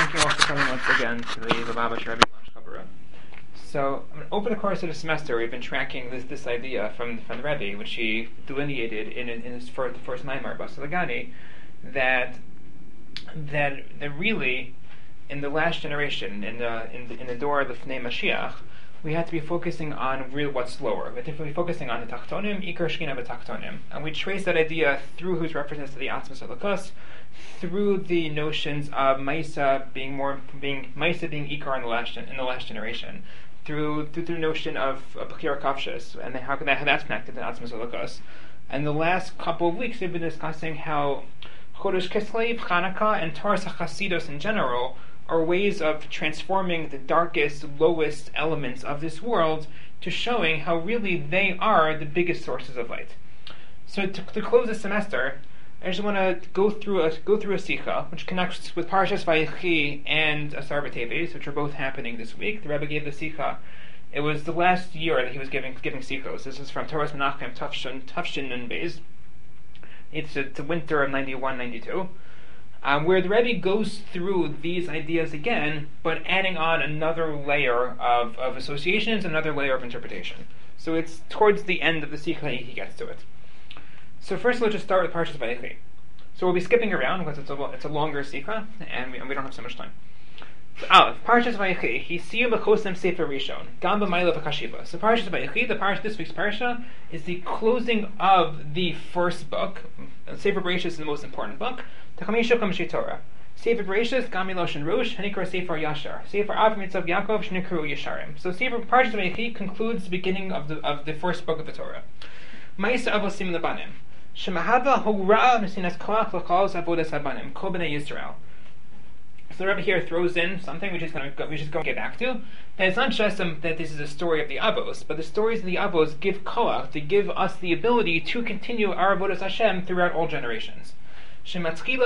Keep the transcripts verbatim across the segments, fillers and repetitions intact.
Thank you all for coming once again to the Lubavitch Rebbe Lunch Kabbalah. So, I mean, over the course of the semester, we've been tracking this this idea from from the Rebbe, which he delineated in in his first, the first Maimar Basa Lagani, that that that really, in the last generation, in the in the, in the door of the Fnei Mashiach, we have to be focusing on real what's lower. We have to be focusing on the Tachtonim, Ikar Shkina v'Tachtonim, and we trace that idea through whose reference to the Atzmas Elokus, through the notions of Maisa being more being Maisa being Ikar in the last in the last generation, through through the notion of Bechira Kavshis, and how can that how that's connected to Atzmas Elokus. And the last couple of weeks we've been discussing how Chodesh Kislev, Chanukah, and Taras HaChasidus in general are ways of transforming the darkest, lowest elements of this world to showing how really they are the biggest sources of light. So to, to close the semester, I just want to go through a go through a sikha, which connects with Parshas Vayechi and Asar B'Teves, which are both happening this week. The Rebbe gave the sikha. It was the last year that he was giving giving sikhos. This is from Torah's Menachem Tafshin Tafshin Nun Beis. It's a, it's a winter of ninety-one ninety-two. Um, where the Rebbe goes through these ideas again, but adding on another layer of, of associations, another layer of interpretation. So it's towards the end of the Sikha he gets to it. So first let's just start with Parshas Vayechi. So we'll be skipping around because it's a, it's a longer Sikha, and we, and we don't have so much time. So, Aleph, Parshas Vayechi, he siyu b'chosem sefer rishon, gam b'mayla v'kashiva. So Parshas Vayechi, the Parshas this week's Parsha, is the closing of the first book. Sefer Bereshis is the most important book. Techamisha Kamshi Torah. Sefer Bereshis, Gami Loshen Rosh, Hanikra Sefer Yashar. Sefer Av Mitzvah Yaakov, Shnikru Yesharim. So Sefer Parshas Vayechi concludes the beginning of the of the first book of the Torah. Ma'isa Avosim Lebanim. Shemahava Hora Mesinas Koach L'Chal Avodas Habanim. Kol Bnei Yisrael. So the Rebbe here throws in something which is going to which is going to get back to. That it's not just um, that this is a story of the Avos, but the stories of the Avos give koach, to give us the ability to continue our avodas Hashem throughout all generations. The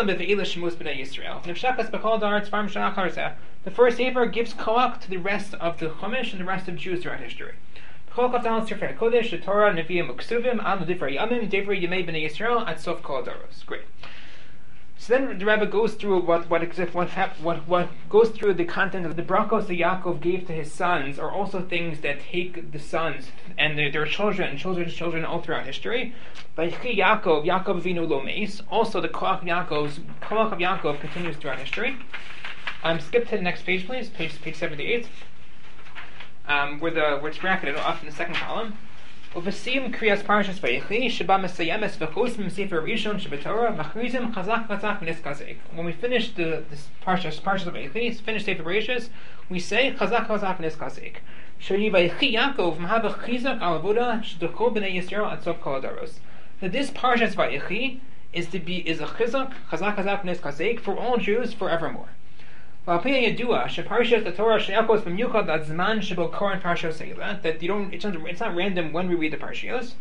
first Sefer gives koach to the rest of the Chumash and the rest of Jews throughout history. Great. So then the Rebbe goes through what what, what what what goes through the content of the brachos that Yaakov gave to his sons are also things that take the sons and their, their children and children's children all throughout history. Vayechi Yaakov, Yaakov Avinu lo meis. Also the koach of Yaakov's koach of Yaakov continues throughout history. Um, skip to the next page, please. Page page seventy-eight. Um, where the where it's bracketed off in the second column. Uvesim kriyas Parshas Vayechi sheba mesayemes v'chosmim sefer rishon shebetorah machrizim chazak chazak v'niskazek. When we finish the this Parshas Parshas Vayechi, finish Sefer Bereshis, we say chazak chazak v'niskazek. Sheni Vayechi Yaakov mahava chizak al avoda sh'dechol b'nei Yisrael ad sof kol hadaros. That this Parshas Vayechi is to be is a chizak chazak chazak v'niskazek for all Jews forevermore. That you don't, it's not, it's not random when we read the Parshios.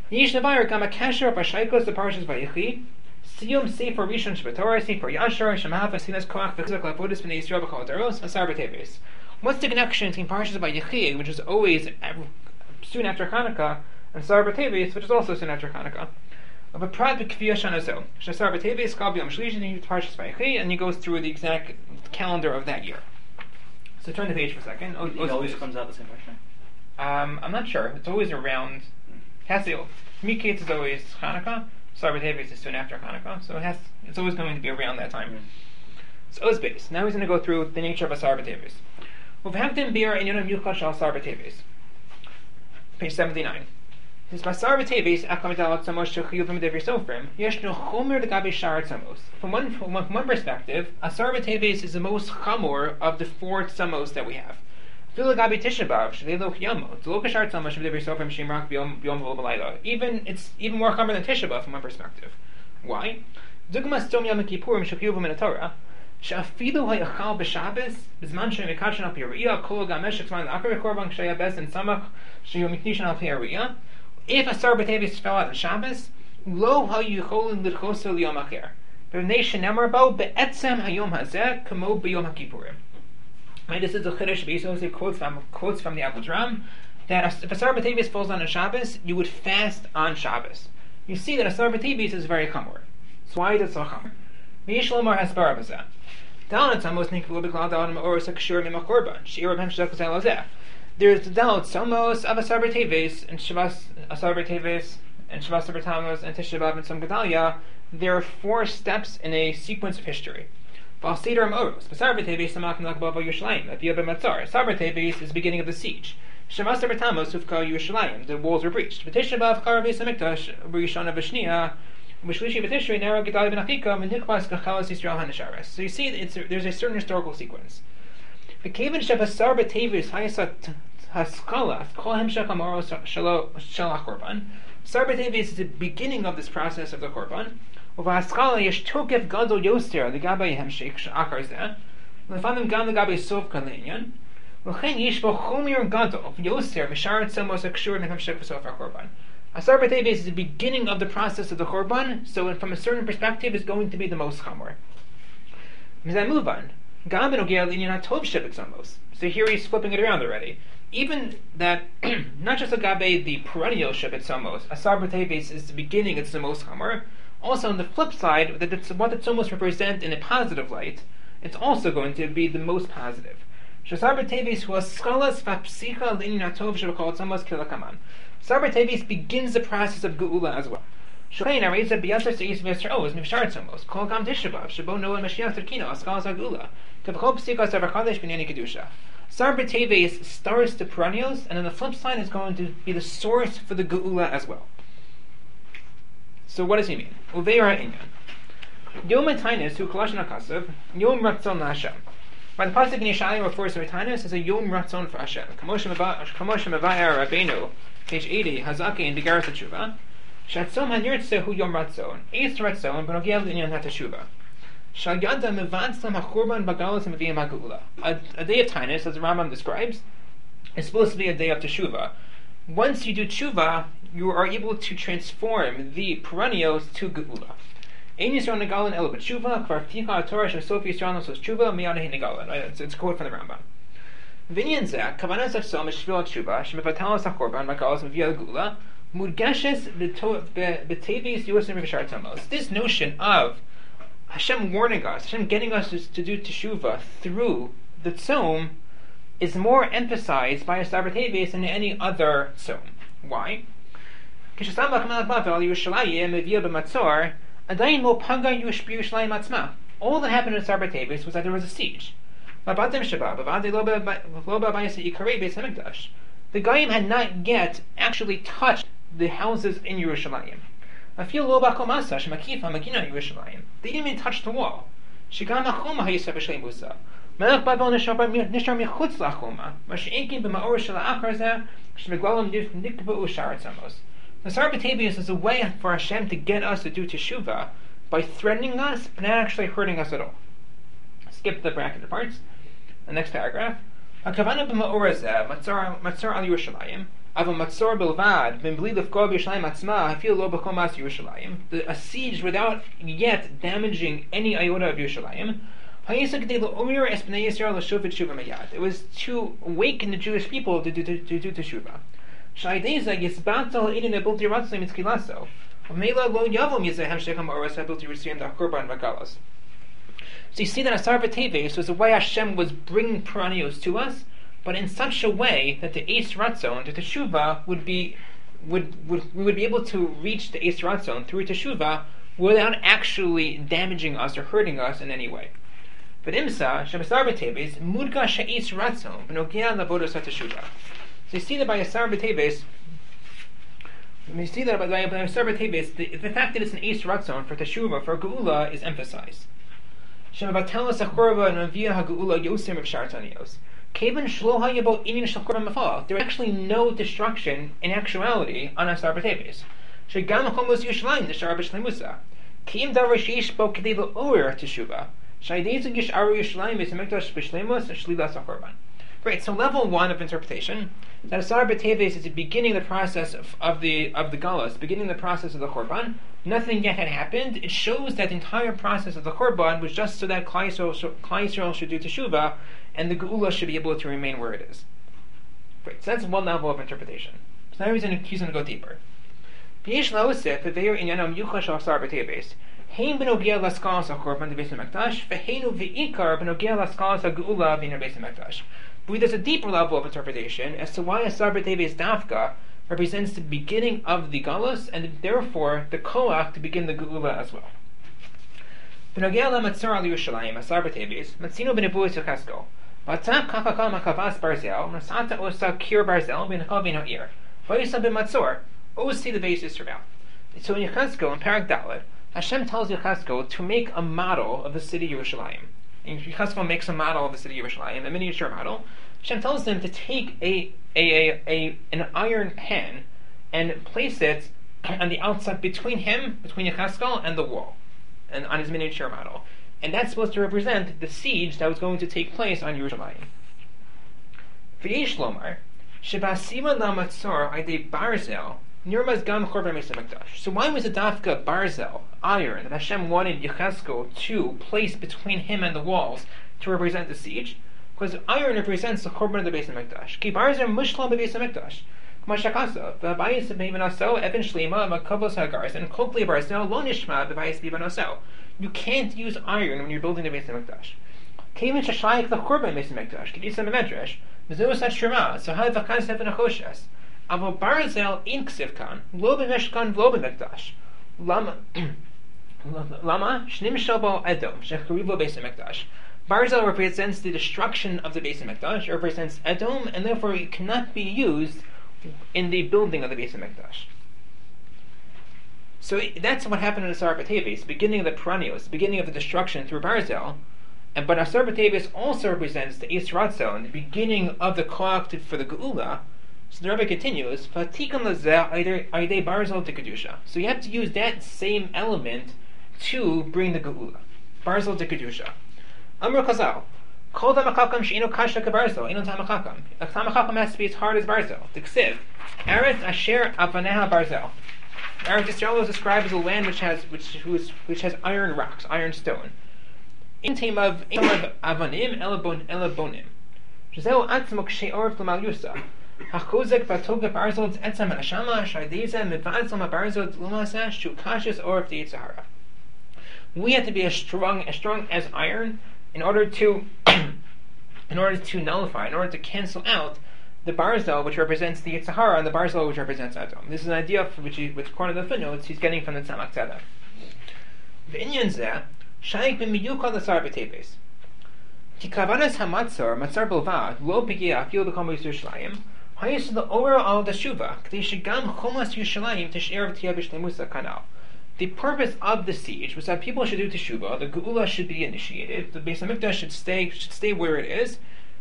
What's the connection between Parshas Vayechi, which is always soon after Chanukah, and Asar B'Teves, which is also soon after Chanukah? Of a prad b'kviya shanazo. Shasar b'teves kal b'yom shlishi, and he Parshas Vayechi, and he goes through the exact calendar of that year. So turn the page for a second. Oh, it always comes out the same question. Um, I'm not sure. It's always around. Has to. Miketz is always Chanukah. Asar b'teves is soon after Chanukah, so it has. It's always going to be around that time. Mm. So Oz base. Now he's going to go through the nature of Asar b'teves. Uv'hamtim bir in yonam yuchal shal Asar b'teves. Page seventy-nine. His Basar B'Teves Akamidal Tzamos Shechiyuvim Devi Sofrim Yeshnu Chomer D'Gabi Shar Tzamos. From one from one, from one perspective, Asar B'Teves is the most chamor of the four tzamos that we have. Filu Gabi Tisha B'Av Shleiloch Yamo Tzloka Shar Tzamos Shem Devi Sofrim Shimrak B'Yom B'Yom V'Layla. Even it's even more chamor than Tisha B'Av from one perspective. Why? Dugmas Tom Yom Kippurim Shechiyuvim in the Torah. She'afilu ha'yachal b'Shabbos b'zman she'mekachin al pi'ariyah kol gamesh tzman akar korban k'shaya bes and samach she'yom miknishan al pi'ariyah. If Asar B'Teves fell out on Shabbos, lo ha'yicholin l'dchoso l'yom acher. B'nei shenemar bo be'etzem hayom hazeh kamo b'yom ha'kippurim. Right, this is a chiddush B'Yisrael quotes from quotes from the Avodram that if Asar B'Teves falls on a Shabbos, you would fast on Shabbos. You see that Asar B'Teves is very chamor. So why is it so chamor? V'yish lomar hasbara b'zeh. There's the Dalit Somos of Asar B'Teves and Shavas Asar B'Teves and Shavas B'Tamos and Tisha B'Av and Tzom Gedalia. There are four steps in a sequence of history. Asar B'Teves is the beginning of the siege. Shavas B'Tamos Ufka Yerushalayim, the walls were breached. V'Tisha B'Av Kar Beis Hamikdash B'Rishona V'Shniya. So you see, it's, there's a certain historical sequence. Sar B'Teves is the beginning of this process of the Korban. Asar B'Teves is the beginning of the process of the Korban, so from a certain perspective is going to be the most chamor. So here he's flipping it around already. Even that, not just agabe the perennial Shabbat Tzomos, Asar B'Teves is the beginning, it's the most chamor. Also on the flip side, that it's what the Tzomos represent in a positive light, it's also going to be the most positive. Asar B'Teves was skalas v'psicha l'inyan hatov sheb'kol Tzomos kilakaman. Asar B'Teves begins the process of Geula as well. Shlein areza b'yasar seis v'yasar oz mivshar tzomos kol gam tishabav shebo noah Mashiach terkino askalas ha'Geula kevchol p'sikos avakadesh b'nei kedusha. Asar B'Teves starts the perennials, and on the flip side is going to be the source for the Geula as well. So what does he mean? Uveira inyan Yom Tainus hu kolashon hakasav Yom Ratzon LaHashem. By the pasuk in Yeshayim refers to Tainus as a Yom Ratzon for Hashem. Kamoshem Mavayar Rabbeinu. Page eighty, Hazaki in Begarat HaTshuva. Shatzom HaNirtze Hu Yom Ratzon. Eis Ratzon B'nogel L'inyan HaTeshuva. Shal Yada Mevatzlam HaChurban B'galos Meviyim HaGeula. A day of Tainus, as the Rambam describes, is supposed to be a day of Teshuva. Once you do Teshuva, you are able to transform the perennials to Geula. Ein Yisrael Negalan Elo B'Teshuva, Kvar Ftika HaTorah Shesov Yisrael Nosos Teshuva, Miyanehi Negalan. It's a quote from the Rambam. Vinyan zeh, kavanas ha'tzom shvil tshuva, shemevatalos ha'korban, makalos meviyah gula, mudgashes b'tevis yosem v'shar tzamos. This notion of Hashem warning us, Hashem getting us to, to do teshuva through the tzom, is more emphasized by Asar B'Teves than any other tzom. Why? K'shesam b'chamelach Bavel Yerushalayim meviyah b'matzor, adayin lo paga yush b'Yerushalayim atzma. All that happened in Asar B'Teves was that there was a siege. The Goyim had not yet actually touched the houses in Yerushalayim. They didn't even touch the wall. The Asar B'Teves is a way for Hashem to get us to do teshuvah by threatening us, but not actually hurting us at all. Skip the bracketed parts. The next paragraph. Hakavana b'ma'or hazeh matzor matzor al Yerushalayim ava matzor bilvad b'mbli lefkor b'Yerushalayim atzma hafil lo b'kol mas Yerushalayim. A siege without yet damaging any iota of Yerushalayim. Hayisa k'dei lo'omir es b'nei Yisrael l'shuv teshuva miyad. It was to awaken the Jewish people to do to do teshuva. Sha'ideza yisbatzal idin ebilti ratzim itzkilaso. V'meila lo yavom yizehem shekam oras ebilti ritziyim da'korban v'galos. So you see that Asar B'Teves was the way Hashem was bringing perennials to us, but in such a way that the Eis Ratzon, the Teshuvah, would be, would, would we would be able to reach the Eis Ratzon through Teshuvah without actually damaging us or hurting us in any way. But Imsa, Shem Asar B'Teves, Mudga She'eis Ratzon, B'nogea Lavodos HaTeshuvah. So you see that by Asar B'Teves, you see that by, by Asar B'Teves, the, the fact that it's an Eis Ratzon for Teshuvah, for Geula, is emphasized. There is actually no destruction in actuality on Asar B'Teves. Great. So level one of interpretation, that Asar B'Teves is the beginning of the process of, of the of the Galus, beginning the process of the Korban. Nothing yet had happened. It shows that the entire process of the Korban was just so that Klal Yisrael should do Teshuvah, and the Geula should be able to remain where it is. Great. So that's one level of interpretation. So now he's going to, he's going to go deeper. Hein b'nogea laskalas hakorban beis hamikdash, v'heinu v'ikar b'nogea laskalas hagula v'iner beis hamikdash. But there's a deeper level of interpretation as to why Asar B'Teves Dafka represents the beginning of the galus and therefore the koach to begin the geula as well. B'nogea lamatzor al Yerushalayim Asar B'Teves matzino b'nebuas Yecheskel. V'atzak kakakal makavas barzel nasata osa kir barzel b'nachal b'no'ir. V'yisam b'matzor osi the base Yisrael. So in Yecheskel, in Parak Dalet, Hashem tells Yecheskel to make a model of the city Yerushalayim. And Yecheskel makes a model of the city Yerushalayim, a miniature model. Hashem tells them to take a, a, a, a an iron pan and place it on the outside between him, between Yecheskel and the wall, and on his miniature model. And that's supposed to represent the siege that was going to take place on Yerushalayim. V'yesh lomar, shebasiva lamatzor aydei barzel, nirmaz gam chorban beis hamikdash. So why was the dafka barzel, iron, that Hashem wanted Yecheskel to place between him and the walls to represent the siege? Because iron represents the korban of the Beis Hamikdash. Ki barzel mushlam beis Hamikdash. K'mashakasa v'bayis b'ivanaso even shlema makavos hagars and kokli barzel lo nishma b'bayis b'ivanaso. You can't use iron when you're building the Beis Hamikdash. Kevin shashayik the korban Beis Hamikdash. Kedisa memedrash mezos hatshema so hay v'kan seven achoshes. Avo barzel in ksivkan lo b'meshkan lo b'mikdash. Lama lama shnim shabo edom shechrivo Beis Hamikdash. Barzel represents the destruction of the Beis Hamikdash, represents Edom, and therefore it cannot be used in the building of the Beis Hamikdash. So that's what happened in Asar B'Teves, beginning of the perennials, beginning of the destruction through Barzel. And but Asar B'Teves also represents the Eis Ratzel, the beginning of the koach for the Geula. So the Rebbe continues, "V'atikan lazeh aydei Barzel to Kedusha." So you have to use that same element to bring the Geula. Barzel to Kedusha. Amr Chazal, Kol Tamakakam Sheino Kasha Kabarzel, Ino Tamakakam. A Tamakakam has to be as hard as Barzel. The Ksiv, Eretz Asher Avaneha Barzel. Eretz Yisrael is described as a land which has which which, which has iron rocks, iron stone. In time of Avanim Elabon Elabonim. Gisel Atzmok Sheor Flamal Yusa. Hachozek Vatoga Barzel Etzam Ashama Shaideza Mivazel Barzel Lumasa Shukashis or of the Yitzhara. We have to be as strong as strong as iron in order to in order to nullify, in order to cancel out the barzel which represents the Yitzhara and the barzel which represents Edom. This is an idea for which, he, which according to the footnotes, he's getting from the Tzemach Tzedek. V'inyan zeh, shaykh b'miyukad l'sar b'teves. Ki kavanas hamatzor, matzor belvad, lo p'giyah afil b'kol Yerushalayim, hayis l'ora al dashuva, k'dei shegam chomas Yerushalayim t'she'er v'tiyah b'shleimusa kanal. The purpose of the siege was that people should do teshuvah, the geula should be initiated, the Beis Hamikdash should stay should stay where it is,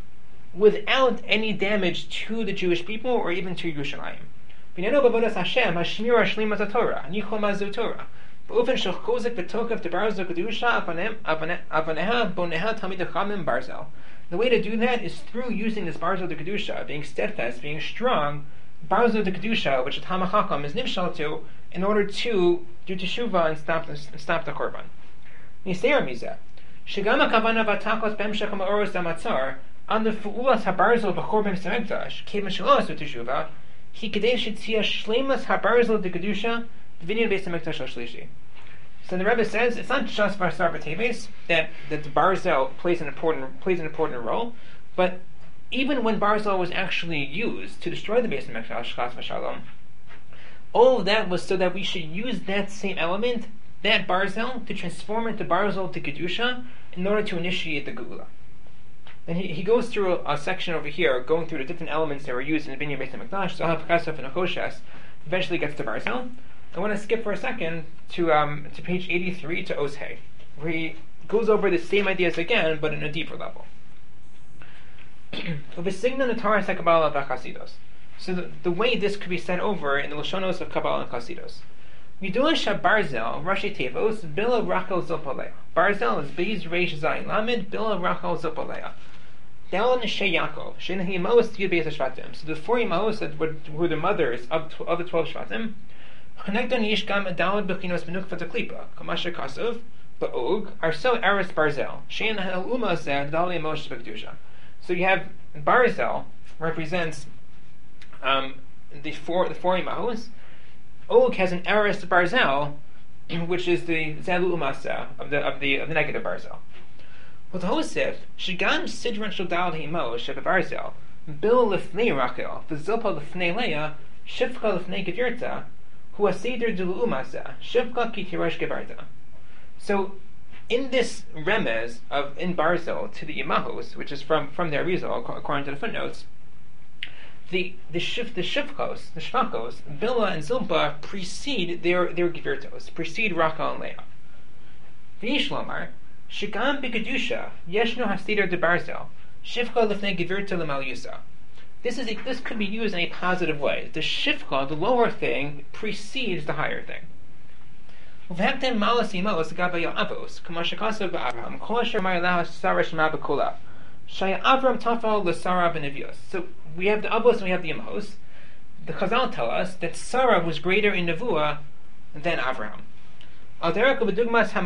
without any damage to the Jewish people or even to Yerushalayim. V'neno b'avodas Hashem hashmira shlimas haTorah, nichol mazu Torah. B'ofen shechkozik v'tokav debarzel kedusha avaneha boneha tamid achamim barzel. The way to do that is through using this barzel de kedusha, being steadfast, being strong, barzel de kedusha, which the Talmid Chacham is nimshal to, in order to do teshuvah and stop the, stop the korban. Niseir mizeh, shegam hakavana v'takos b'emshech ha'oros ha'matzar on the fu'ulas habarzel b'chorban b'samikdash kevin shelo asu teshuvah he kedei shetzia shleimas habarzel de kedusha v'vinyan beis hamikdash shlishi. So the Rebbe says it's not just for Asar B'Teves that that the barzel plays an important plays an important role, but even when barzel was actually used to destroy the Beis Hamikdash, chas v'shalom, all of that was so that we should use that same element, that barzel, to transform it to barzel to kedusha in order to initiate the geula. And he, he goes through a, a section over here, going through the different elements that were used in the Binyan Beis Hamikdash, Zahav, Kasaf, and Achoshes, eventually gets to barzel. I want to skip for a second to um, to page eighty-three to Oshei, where he goes over the same ideas again, but in a deeper level. V'signa Nataras HaKabbalah v'Chasidus. So the, the way this could be said over in the Lashonos of Kabbalah and Chasidus. Midulasha Barzel, Rashi Tevos, Bila Rachel Zopalea. Barzel is Beis Reish Zayin Lamed, Bila Rachel Zopalea. Down Shei Yaakov, Shei Nehimos Yud Beis Shvatim. So the four Imos that were, were the mothers of, of the twelve Shvatim. Connecton Yishgam Adalad Bechinos Benukva Teklipa, Kamasha Kasov, Ba'og, are so Eretz Barzel. Shei Nehiluma Zed, Dali Moshe Bekdusha. So you have Barzel represents Um, the four the four imahos. Og has an eres barzel which is the Zelu Umasa of the of the of the negative Barzel. With Hosef, Shigam Sidran Shadal Himo Sheb Barzel, Bil Lifnei Rachel, Vizilpa Lifnei Leah, Shifka Lifnei Gevirta, Hu Asider Dulu Umasa, Shifka Kitirash Gevarta. So, in this remez of in Barzel to the Imahos, which is from from the Arizal according to the footnotes, the the shif the shifkos, the shvakos, Bila and Zilpa precede their their Gevirtos, precede Rachel and Leah. V'yishlomar Shigam B'Kedusha Yeshno Hasider de Barzel Shifka Lifnei Gevirta L'Mal Yusa. This is a, this could be used in a positive way. The shifka, the lower thing, precedes the higher thing. V'hektem malas imos gabay avos k'mashakasav b'Avraham kol asher ma'alah Sarah shema b'kula shaya Avram tafal l'Sarah b'nevios. So we have the avos and we have the imos. The Chazal tell us that Sarah was greater in nevuah than Avraham. So we'll go through a,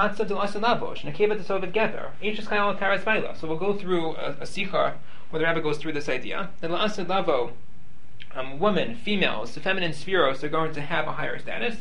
a sikha where the Rebbe goes through this idea that la'asad lavo, um, women, females, the feminine spheros are going to have a higher status.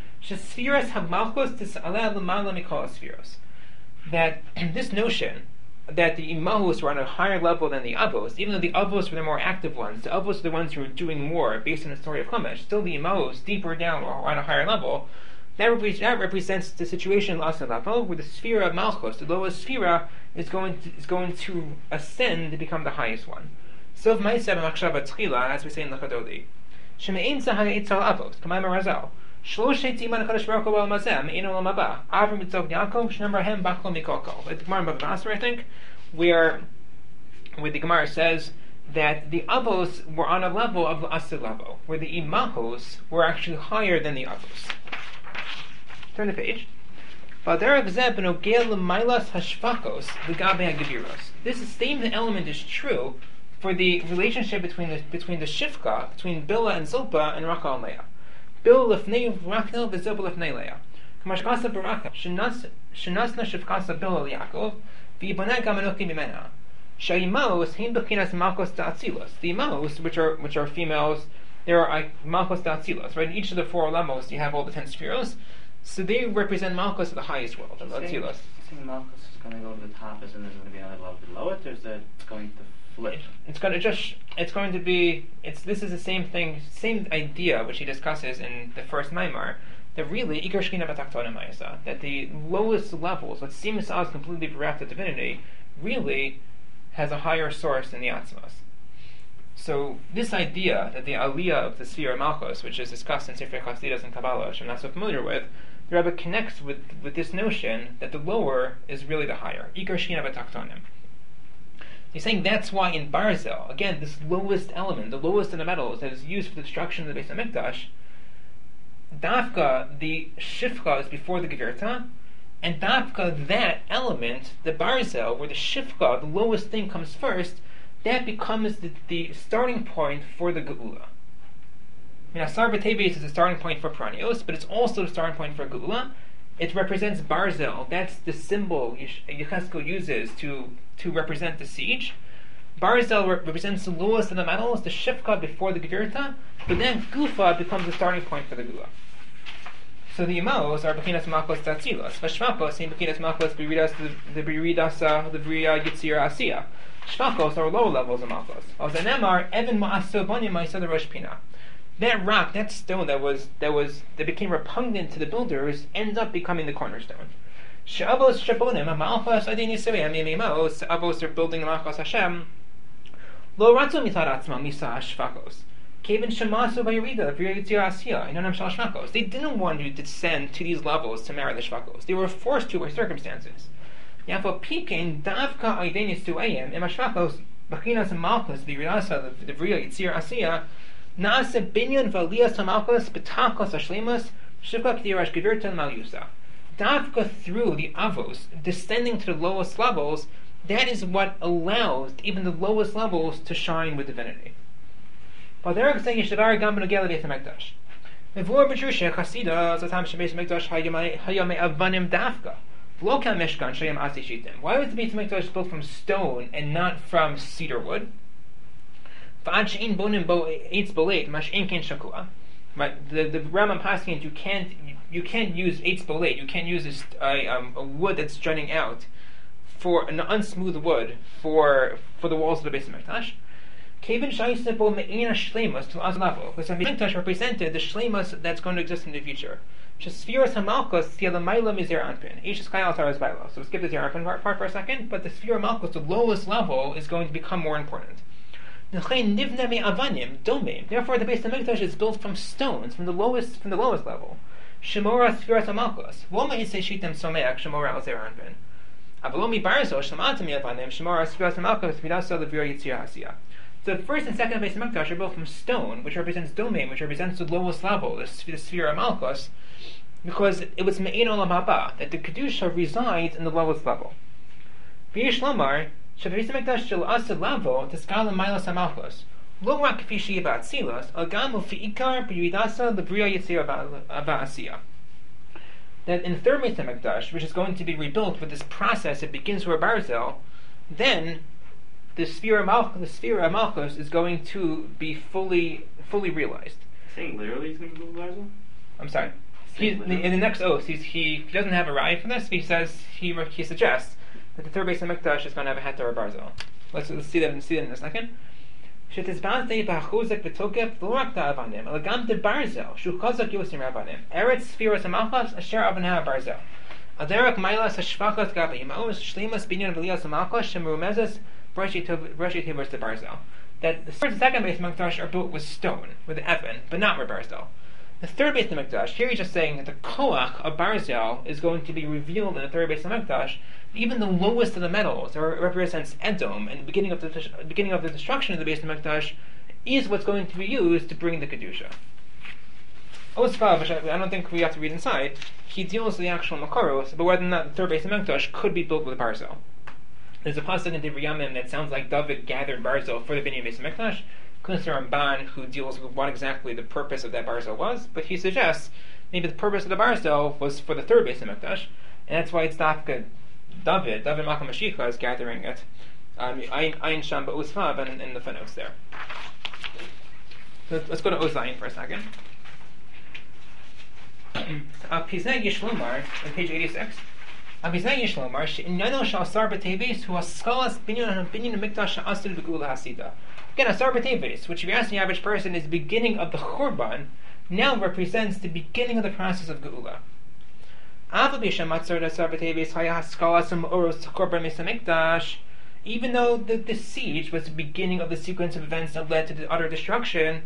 That this notion that the imahos were on a higher level than the avos, even though the avos were the more active ones, the avos were the ones who were doing more based on the story of Chumash, still the imahos deeper down or on a higher level. That, repre- that represents the situation in L'asad Lavo, where the sphere of Malchus, the lowest sphere, is going to, is going to ascend to become the highest one. So, as we say in L'chadodi, Sheme'in Zahaya Eitzal Avos, Kamay Marazal, Shlosh Eitziman HaKadosh Baruch Hu Ba'al Mazeh, Me'in Olam Haba, Avram Yitzchak Yaakov, Shneim Rahem Bachol Mikoko. It's the Gemara in Bava Basra, I think, where, where the Gemara says that the Avos were on a level of L'asad Lavo, where the Imahos were actually higher than the Avos. Turn the page. This same element is true for the relationship between the between the shifka, between Bila and Zilpa and Rachel and Leah. Bil lefnei Rachel v'Zilpa lefnei Leah. Kamashkasa b'Rachel shenasna shifkasa Bila liYaakov v'yibana gam anochi mimena. Sha'imos him b'chinas malchus da'atzilos. The imos, which are which are females, there are like malchus da'atzilos. Right, in each of the four lemos, you have all the ten spheros. So they represent Malchus of the highest world, of Atzilos. Saying Malchus is going to go to the top, isn't there going to be another level below it, or is that going to flip? It's going to just, it's going to be, it's this is the same thing, same idea which he discusses in the first Maimar, that really, Ikar Shekhinah B'Tachtona Ma'isa, that the lowest levels, what seems to us completely bereft of divinity, really has a higher source than the Atzmos. So this idea that the Aliyah of the sphere of Malchus, which is discussed in Sefer Chasidus and Kabbalah, which I'm not so familiar with, the Rebbe connects with, with this notion that the lower is really the higher. Ikar Shekhinah B'Tachtonim. He's saying that's why in Barzel, again, this lowest element, the lowest of the metals that is used for the destruction of the Beis HaMikdash, Dafka, the Shifcha is before the Gevirta, and Dafka, that element, the Barzel, where the Shifcha, the lowest thing, comes first, that becomes the, the starting point for the Geula. I mean, Asar B'Teves is the starting point for Pranios, but it's also the starting point for Geula. It represents Barzel. That's the symbol Yechezkel uses to, to represent the siege. Barzel re- represents the lowest of the metals, the Shifka before the Gevirta, but then Gufa becomes the starting point for the Geula. So the Imos are Bechinas Malchus Tatzilos. Vashvakos in Bechinas Malchus B'Ridas the B'Ridasa the B'Riya Yitzir Asiya. Shvakos are lower levels of Malchus. Alzanemar Evan Ma'aso Bani Ma'isa the Rosh Pina. That rock, that stone that was that was that became repugnant to the builders, ends up becoming the cornerstone. She'avos shabonim malchus adin yisrael mimimos avos are building the malchus Hashem. Lo ratu mitad atzma misa shvakos. Kevin shemasu vayirida v'yitzir asiya inonam shal shvakos. They didn't want to descend to these levels to marry the shvakos. They were forced to by circumstances. Yafo pikein davka adin yisuayim im shvakos b'chinas malchus v'yiridasa the v'yitzir asiya. Naase binyan v'aliyas hamalchus b'tachos hashlemus shivka k'dirash gevirta malyusa. Davka through the avos, descending to the lowest levels, that is what allows even the lowest levels to shine with divinity. V'aderech zeh yishdavar gam b'nogel leBeit HaMikdash. Mevur b'Jerusha chasida zatam shebeis HaMikdash hayamei avanim davka. V'lo kan mishkan sheyam asi shitim. Why was the Beit HaMikdash built from stone and not from cedar wood? Because Right? The the Rambam paskin you can't you, you can't use eitz bolate. You can't use this, a, um, a wood that's jutting out for an unsmooth wood for for the walls of the Beis Hamikdash. Kevin Shaisabo Me'ina Shlemus to us level. Because the Mikdash represented the Shlemus that's going to exist in the future. Spheres Hamalkos Tiela Maila Mizir Anpin. Each is Kyle Taras Bailo. So skip the Zir Anpin part, part for a second, but the sphere of Malkos, the lowest level, is going to become more important. Therefore, the Beis Hamikdash is built from stones, from the lowest from the lowest level. Shemora Spheres Hamalkos. Woma Isei Shitem Someach Shemora Al Zir Anpin. Avalomi Barzo Shematim Yavanim Shemora Spheres Hamalkos Vidasa Levir Yitzir Hasiya. So the first and second Beis Hamikdash are built from stone, which represents domain, which represents the lowest level, the, the sphere of Malchus, because it was Me'in Olam Haba, that the Kedusha resides in the lowest level. V'yesh lomar, she'Beis Hamikdash shel asad lavo tiskal l'maylos hamalchus, lo rak k'fi she'yeh ba'atzilas, al gam u'fi'ikar b'yidasa l'briya yitzir ba'asiya. That in the third Beis Hamikdash, which is going to be rebuilt with this process, it begins with Barzel, then the sphere of Malchus, the sphere of Malchus is going to be fully, fully realized. Saying literally, he's going to build Barzel? I'm sorry. He, in the next oath, he's, he he doesn't have a raya for this. He says he he suggests that the third Beis Hamikdash is going to have a heter or barzel. Let's, let's see that and see that in a second. Shetizbazei b'achuzek b'tokef v'lorak da'avanim elagam de barzel shuchazak yosim ravanim eretz spheros hamalchas asher avnei barzel aderek mailas hashvachas gabi imaos shlimas binyan v'lias hamalchas shemurumezes Rashi Tivers de Barzel. That the first and second Beis Hamikdash are built with stone, with evan, but not with Barzel. The third Beis Hamikdash, here he's just saying that the koach of Barzel is going to be revealed in the third Beis Hamikdash. Even the lowest of the metals, or represents Edom, and the beginning of the beginning of the destruction of the Beis Hamikdash, is what's going to be used to bring the kedusha. Osvav, which I, I don't think we have to read inside, he deals with the actual makaros, but whether or not the third Beis Hamikdash could be built with Barzel. There's a pasuk in Divrei Yamim that sounds like David gathered Barzel for the Binyan Beis Hamikdash. There's a Ramban who deals with what exactly the purpose of that Barzel was, but he suggests maybe the purpose of the Barzel was for the third Beis Hamikdash, and that's why it's Dafka David, David Malcham Mashiach is gathering it. Um, Ayin Sham Ba'usvav and in the footnotes there. So let's go to Ozayin for a second. Pizeh Yishlomar on page eighty-six. Avizay Yishlomar she'inyano sha'asar b'teves hu haskalas binyan binyan mikdash sha'asir v'gula hasida. Again, asar b'teves, which if you ask the average person is the beginning of the Churban, now represents the beginning of the process of Geula. Even though the, the siege was the beginning of the sequence of events that led to the utter destruction,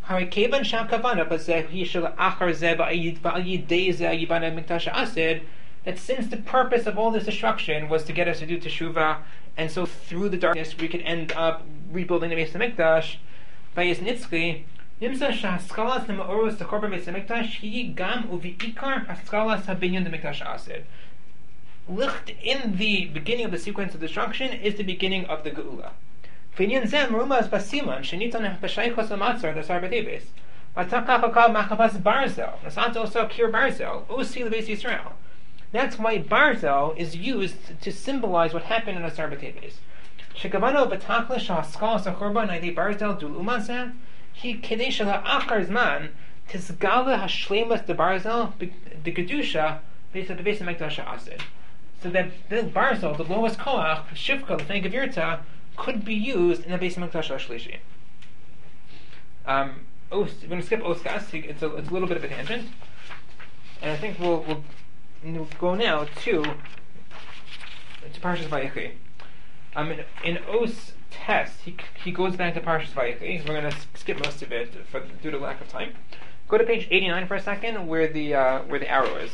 that since the purpose of all this destruction was to get us to do teshuvah, and so through the darkness we could end up rebuilding the Beis Hamikdash, Vayis Nitzchi, Nimsa Shaskalas Nemaoros the Korban Beis Hamikdash Hi Gam Uviikar Haskalas Habinyan the Mikdash Asid. Licht in the beginning of the sequence of destruction is the beginning of the Geula. Finyan Zem Rumas Basiman Shenitan Bashaychos Amatzar the Sarbatebes. Vatakakakal Machabas Barzel. Nasat also Kir Barzel. Usi Lebeis Yisrael. That's why Barzel is used to symbolize what happened in Asar B'Teves. Shekavano v'takla shahaskal sachorba naidi Barzel dul umazeh he kedei shala'achar zman tisgala hashlemas de Barzel the kedusha based on the Beis Hamikdash ha'asid. So that the Barzel, the lowest koach, shivka, the thing of Yirta, could be used in the Beis Hamikdash ha'shlishi. Um, Os, we're going to skip Oskas. It's a, it's a little bit of a tangent, and I think we'll we'll. We'll go now to to Parshas Vayechi. Um, in, in Os test, he he goes back to Parshas Vayechi. We're going to skip most of it for, due to lack of time. Go to page eighty-nine for a second, where the uh, where the arrow is.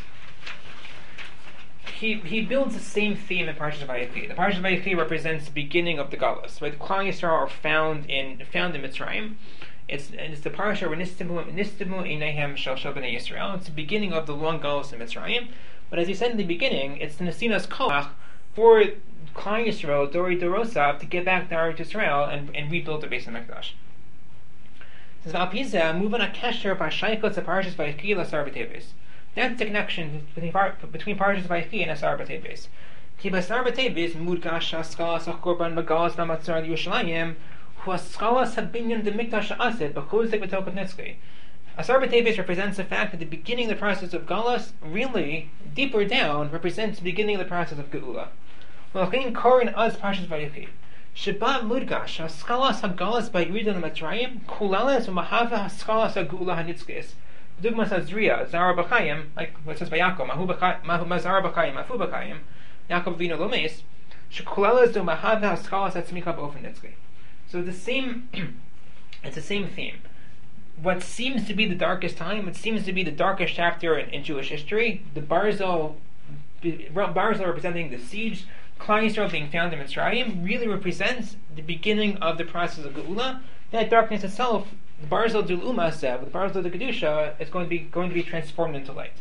He he builds the same theme in Parshas Vayechi. The Parshas Vayechi represents the beginning of the Galus. Right, the Klal Yisrael are found in found in Mitzrayim. It's it's the parsha where nistimu nistimu einehem shel shel bnei Yisrael. It's the beginning of the long Galus in Mitzrayim. But as he said in the beginning, it's the Nesinas Koach for Klal Yisrael, Dori Dorosav, to get back to Eretz Yisrael and, and rebuild the Beis Hamikdash. It says, Valpizah, move on a kesher v'ashaykot to Parshas Vayechi l'Asar B'Teves. That's the connection between, between Parshas Vayechi and Asar B'Teves. Ki b'Asar B'Teves, mudgash haskalas ha'korban magalas v'amatzar Yerushalayim, hu haskalas habinyan de mikdash ha'asid b'chuzek v'tokot nitzchi. Asar B'Teves represents the fact that the beginning of the process of Galus, really, deeper down, represents the beginning of the process of Geula. L'chein korin az Parshas Vayechi. Sheba mudgash haskalas hagalas by Yeridan Mitzrayim kulales u'mahava haskalas hagula hanitzkes. Dugmas Azriya Zara B'Chaim, like what says by Yaakov, Mahu Mazara B'Chaim, Mafu B'Chaim, Yaakov Vino Lomes, shekulalas u'mahava haskalas hatzmicha b'ofen nitzke. So the same, it's the same theme. What seems to be the darkest time, what seems to be the darkest chapter in, in Jewish history, the Barzil, Barzil representing the siege, Klal Yisrael being found in Mitzrayim, really represents the beginning of the process of Geula. That darkness itself, the Barzil Dul Umaseh, the Barzil de Kedusha, is going to be going to be transformed into light.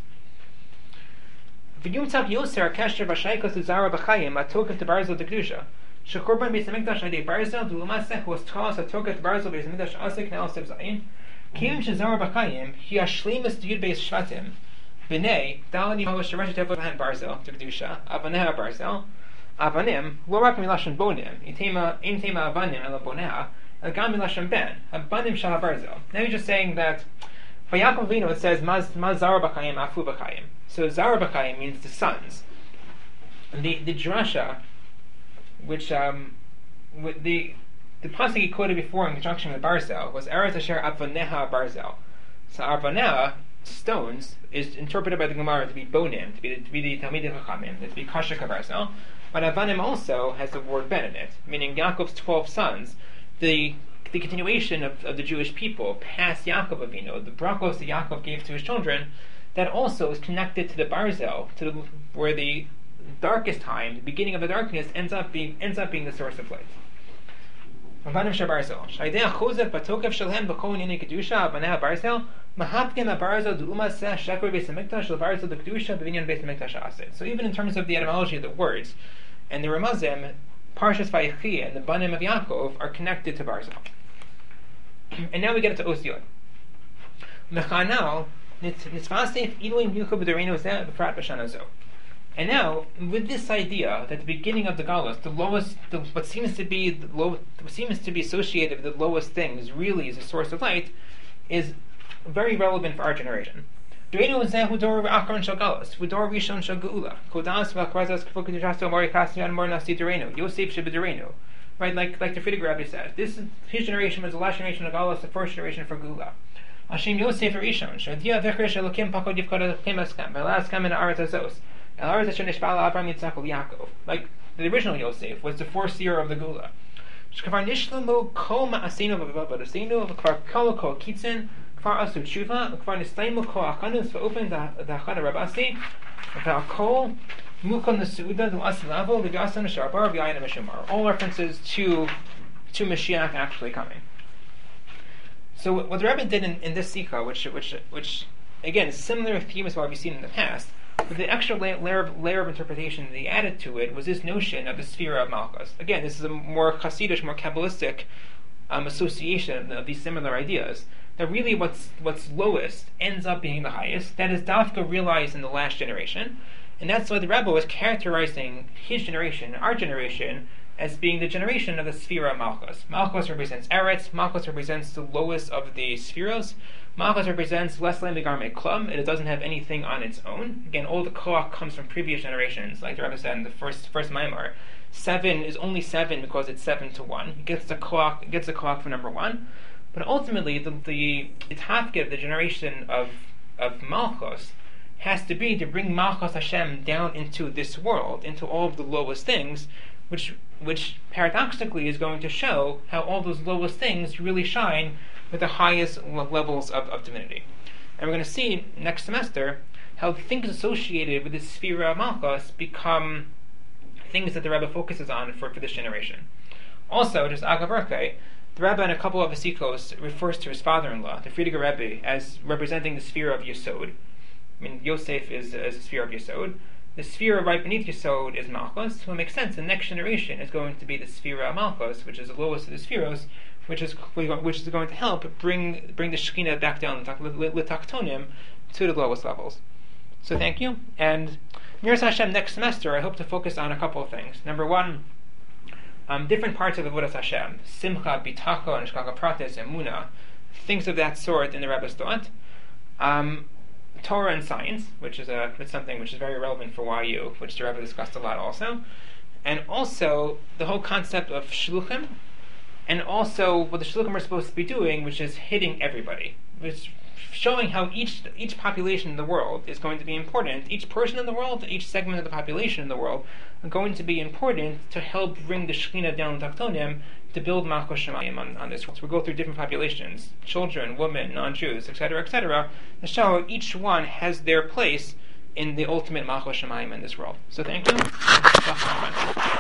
V'yumtzach Yoser Kesher V'Shaykos Zara B'Chaim Atokef the Barzil de Kedusha. Shekorban Beis Hamikdash Adei Barzil Dul Umaseh who was Tchalas Atokef Barzil Beis Hamikdash Asik Nal Sev Zayin. Kim Shezara B'Chaim Hi Ashleimus Yud Beis Shvatim B'nei Dalani Malosh Sheresh Tev B'Han Barzil de Kedusha Avaneha Barzil Avanim Lo Rak Milashon Bonim Itema Intema Avanim Ela Boneha El Gam Milashon Ben Abanim Shah Barzil. Now you're just saying that by Yaakov Avinu it says Maz Maz Zara B'Chaim Afu B'Chaim. So Zara B'Chaim means the sons. And the the drasha, which um, with the the pasuk he quoted before in conjunction with Barzil was Eretz Asher Avaneha Barzil. So Avaneha, stones, is interpreted by the Gemara to be bonim, to be to be the Talmidei Chachamim, to be Kashik Barzil. But Avanim also has the word ben in it, meaning Yaakov's twelve sons, the the continuation of, of the Jewish people past Yaakov Avinu, the brachos that Yaakov gave to his children, that also is connected to the Barzil, to the, where the darkest time, the beginning of the darkness, ends up being ends up being the source of light. Avanim Shabarzil. Shaydei Chosef Batokev Shalhem B'Kol Yinei Kedusha Avaneha Barzil Mahapkem Abarzil Du'umaseh Sheker Beis Hamikdash Levarzil the Kedusha B'Vinyan Beis Hamikdash Asid. So even in terms of the etymology of the words and the Ramazim, Parshas Vayechi and the Banim of Yaakov are connected to Barzil. And now we get into Osiyot. Mechanal Nitzvasef Iluim Yuchah B'Dorenu Zeh B'Prat B'Shana Zo. And now, with this idea that the beginning of the Galus, the lowest, the, what seems to be the low, what seems to be associated with the lowest things, really is a source of light, is very relevant for our generation. Dorenu zehu dor v'achron shel Galus, v'dor rishon shel Geula. Kodas v'achrazas k'fuk d'jasto mori kasiyan mor nasi dorenu. Yosef shebedorenu. Right, like like the Frierdiker Rebbe said, this is, his generation was the last generation of Galus, the first generation for Geula. Hashem Yosef Rishon, Shadia v'chresh elokim pakod yivkod elokim askam, v'laskam in ha'aretz hazos. Like the original Yosef was the fourth year of the Geula. All references to to Mashiach actually coming. So what the Rebbe did in, in this Sikha, which which which again is similar theme as what we've seen in the past, but the extra layer of, layer of interpretation that he added to it was this notion of the sphere of Malchus. Again, this is a more Hasidic, more Kabbalistic um, association of these similar ideas. That really what's what's lowest ends up being the highest. That is Dafka realized in the last generation. And that's why the Rebbe was characterizing his generation, our generation, as being the generation of the sphere of Malchus. Malchus represents Eretz. Malchus represents the lowest of the spheros. Malchus represents less than the Garme Klum, and it doesn't have anything on its own. Again, all the koach comes from previous generations, like the Rebbe said in the first first Maimar. Seven is only seven because it's seven to one. It gets the koach, it gets the koach for number one. But ultimately, the the itafke, the generation of of Malchus, has to be to bring Malchus Hashem down into this world, into all of the lowest things, which which paradoxically is going to show how all those lowest things really shine with the highest l- levels of, of divinity. And we're going to see next semester how things associated with this sphere of Malchus become things that the Rebbe focuses on for, for this generation. Also, just agavarke, the Rebbe in a couple of Vesikos refers to his father-in-law, the Frierdiker Rebbe, as representing the sphere of Yesod. I mean, Yosef is, is the sphere of Yesod. The sphere right beneath Yesod is Malchus, so it makes sense the next generation is going to be the sphere of Malchus, which is the lowest of the spheros, which is which is going to help bring bring the Shekhinah back down l'taktonim to the lowest levels. So thank you, and Miras Hashem next semester I hope to focus on a couple of things. Number one, um, different parts of Avodas Hashem, Simcha, Bitachon, Shkaga Pratis, Emunah, things of that sort in the Rebbe's thought. Um, Torah and science, which is a it's something which is very relevant for Y U, which the Rebbe discussed a lot also, and also the whole concept of shluchim, and also what the shluchim are supposed to be doing, which is hitting everybody, which showing how each each population in the world is going to be important. Each person in the world, each segment of the population in the world, are going to be important to help bring the Shekhinah down to Taktonim to build Malchus Shemayim on, on this world. So we go through different populations, children, women, non-Jews, et cetera, et cetera, to show each one has their place in the ultimate Malchus Shemayim in this world. So thank you.